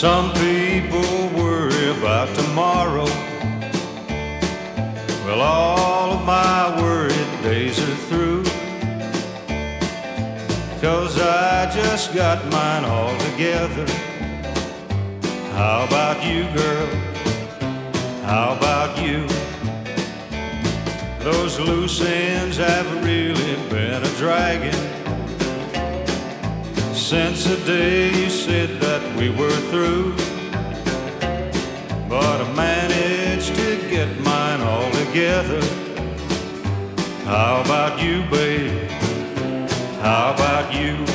Some people worry about tomorrow. Well, all of my worried days are through, 'cause I just got mine all together. How about you, girl? How about you? Those loose ends have really been a dragging since the day you said that we were through. But I managed to get mine all together. How about you, babe? How about you?